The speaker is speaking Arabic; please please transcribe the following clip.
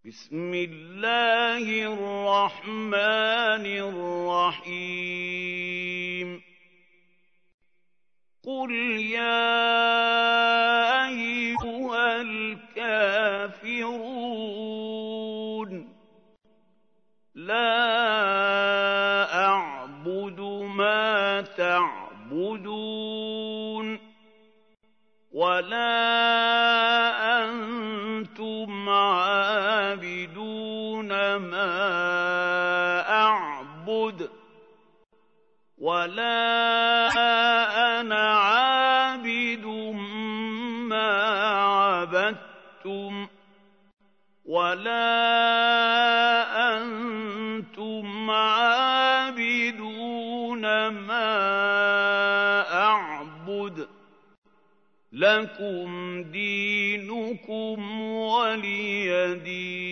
بسم الله الرحمن الرحيم قل يا أيها الكافرون لا أعبد ما تعبدون ولا أنتم عابدون ما أعبد ولا أنا عابد ما عبدتم ولا أنتم عابدون ما أعبد لكم دينكم ولي دين